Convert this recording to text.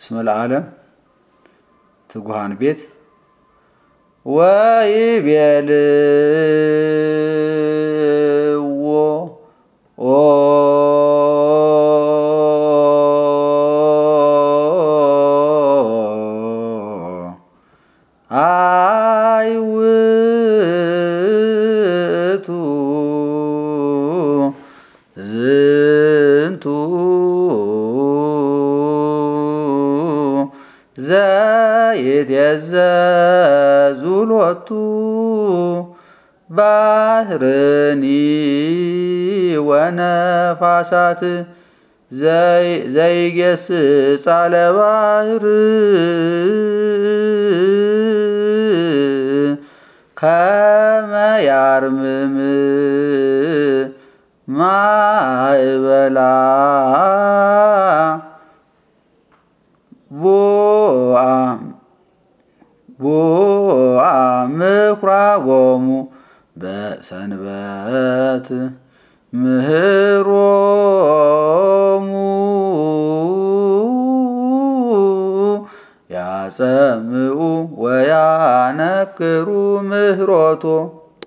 እስመ ለዓለም ትጉሃን ቤት ወይቤልዎ አይውእቱ ዝንቱ ዘይትየዘዙ ሎቱ ባሕርኒ ወነፋሳት ዘይገስጻ ለባሕር ከመ ያርምም ማእበላ ቦአ ምኵራቦሙ በሰንበት ምህሮሙ ያጸምዑ ወያነክሩ ምህሮቶ